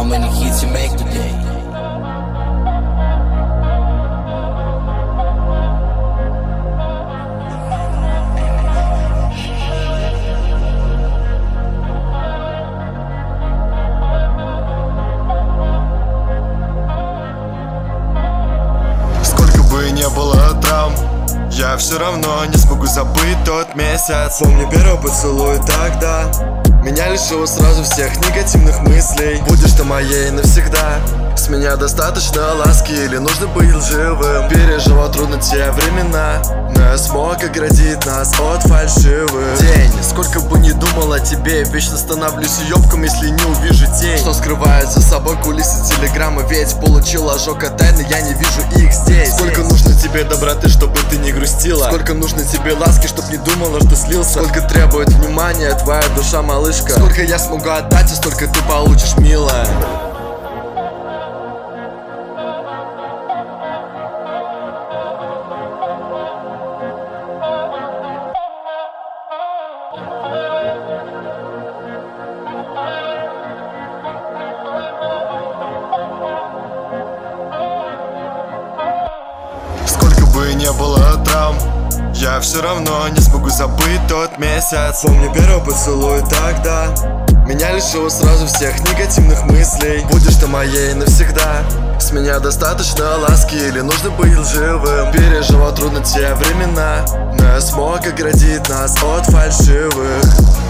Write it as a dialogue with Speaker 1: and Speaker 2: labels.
Speaker 1: many hits you make today?
Speaker 2: Сколько бы не было травм, я все равно не смогу забыть тот месяц. Помню первый поцелуй тогда, меня лишило сразу всех негативных мыслей. Будешь ты моей навсегда. С меня достаточно ласки или нужно быть лживым? Переживал трудно те времена, но я смог оградить нас от фальшивых. День, сколько бы ни думал о тебе, вечно становлюсь уёбком, если не увижу тень, что скрывает за собой кулисы телеграммы. Ведь получил ожог от тайны, я не вижу их здесь. Сколько нужно тебе доброты, чтобы ты не грустила? Сколько нужно тебе ласки, чтоб не думала, что слился? Сколько требует внимания твоя душа, малышка? Сколько я смогу отдать, а столько ты получишь, милая. Сколько бы не было травм, я все равно не смогу забыть тот месяц. Помню первый поцелуй тогда, меня лишило сразу всех негативных мыслей. Будешь ты моей навсегда. С меня достаточно ласки или нужно быть лживым? Переживал трудно те времена, но я смог оградить нас от фальшивых.